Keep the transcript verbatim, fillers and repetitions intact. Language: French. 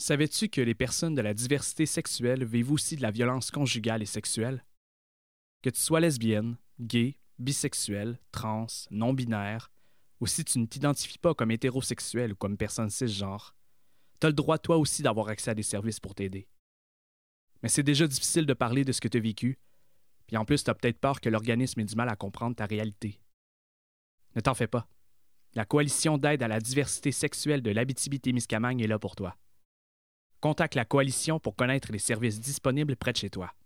Savais-tu que les personnes de la diversité sexuelle vivent aussi de la violence conjugale et sexuelle? Que tu sois lesbienne, gay, bisexuel, trans, non-binaire, ou si tu ne t'identifies pas comme hétérosexuel ou comme personne cisgenre, tu as le droit toi aussi d'avoir accès à des services pour t'aider. Mais c'est déjà difficile de parler de ce que tu as vécu, puis en plus tu as peut-être peur que l'organisme ait du mal à comprendre ta réalité. Ne t'en fais pas. La Coalition d'aide à la diversité sexuelle de l'Abitibi-Témiscamingue est là pour toi. Contacte la Coalition pour connaître les services disponibles près de chez toi.